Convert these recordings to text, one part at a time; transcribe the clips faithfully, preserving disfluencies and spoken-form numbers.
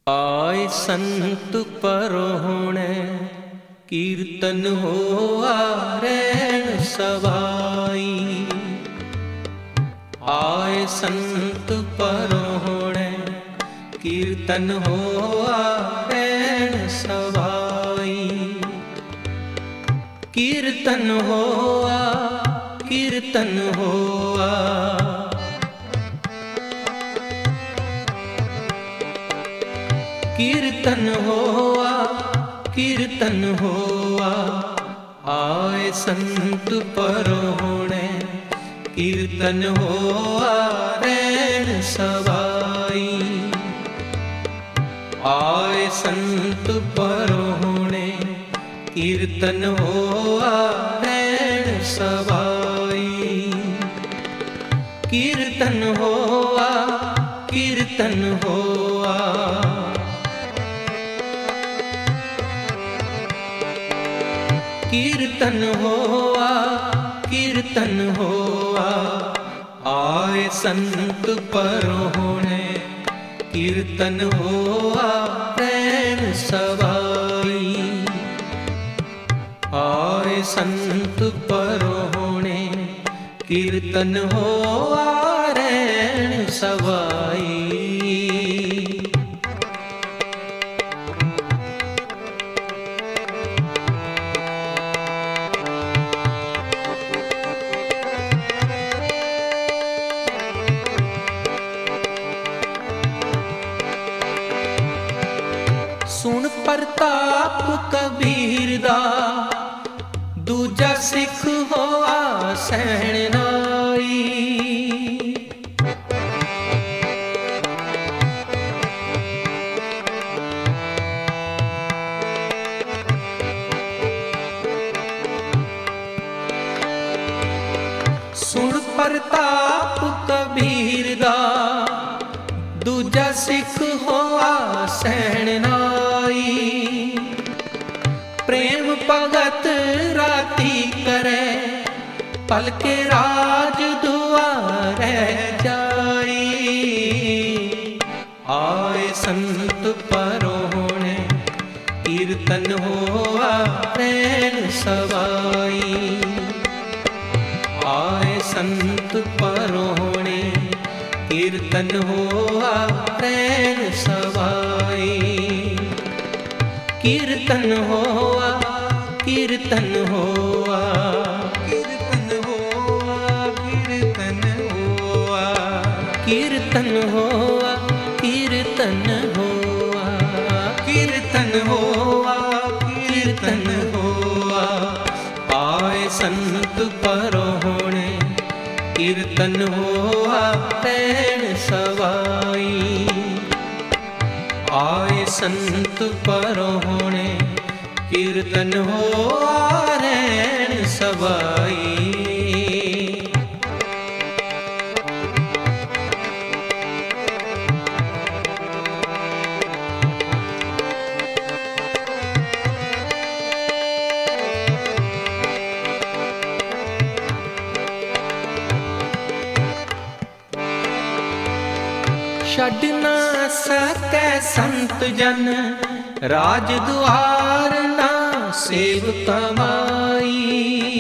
आए संत परोहणे कीर्तन होआ रैन सवाई। आए संत परोहणे कीर्तन होआ रैन सवाई। कीर्तन होआ कीर्तन होआ कीर्तन होआ कीर्तन होआ। आए संत परोहणे कीर्तन होआ रैन सवाई। आए संत परोहणे कीर्तन होआ रैन सवाई। कीर्तन होआ कीर्तन होआ कीर्तन होआ कीर्तन होआ। आए संत परोहणे कीर्तन होआ रैन सवाई। आए संत परोहणे कीर्तन होआ रैन सवाई। सुन प्रताप कबीर दा दूजा सिख होआ सैहनाई। सुन प्रताप कबीर दा दूजा सिख होआ सैहनाई। प्रेम भगत राती करे पलके राज दुआरे जाई। आए संत परोहणे कीर्तन होआ रैन सवाई। आए संत परोहणे कीर्तन होआ रैन सवाई। कीर्तन होआ कीर्तन होआ कीर्तन होआ कीर्तन होआ कीर्तन होआ कीर्तन होआ कीर्तन होआ कीर्तन होआ। आए संत परोहणे कीर्तन होआ रैन सवाई। आए संत परोहणे कीर्तन होआ रैन सवाई। छड़ ना सकै संत जन राज दुआर ना सेव कमाई।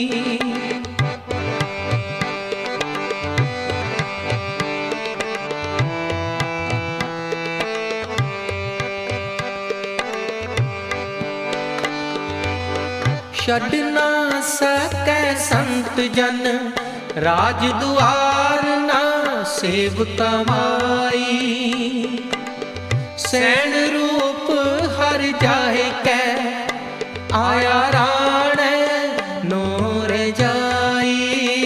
छड़ ना सकै संत जन राज दुआर ना सेव कमाई। सैन रूप हर जाए कै आया राणे नूर जाई।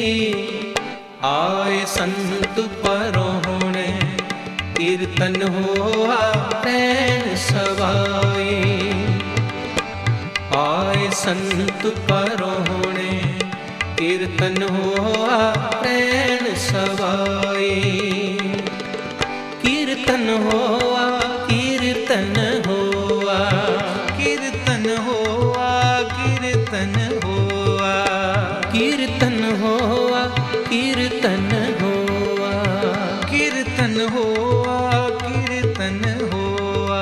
आए संत परोहणे कीर्तन होआ रैन सवाई। आए संत परोहणे कीर्तन होआ रैन सवाई। कीर्तन होआ कीर्तन होआ कीर्तन होआ कीर्तन होआ कीर्तन होआ कीर्तन होआ कीर्तन होआ कीर्तन होआ।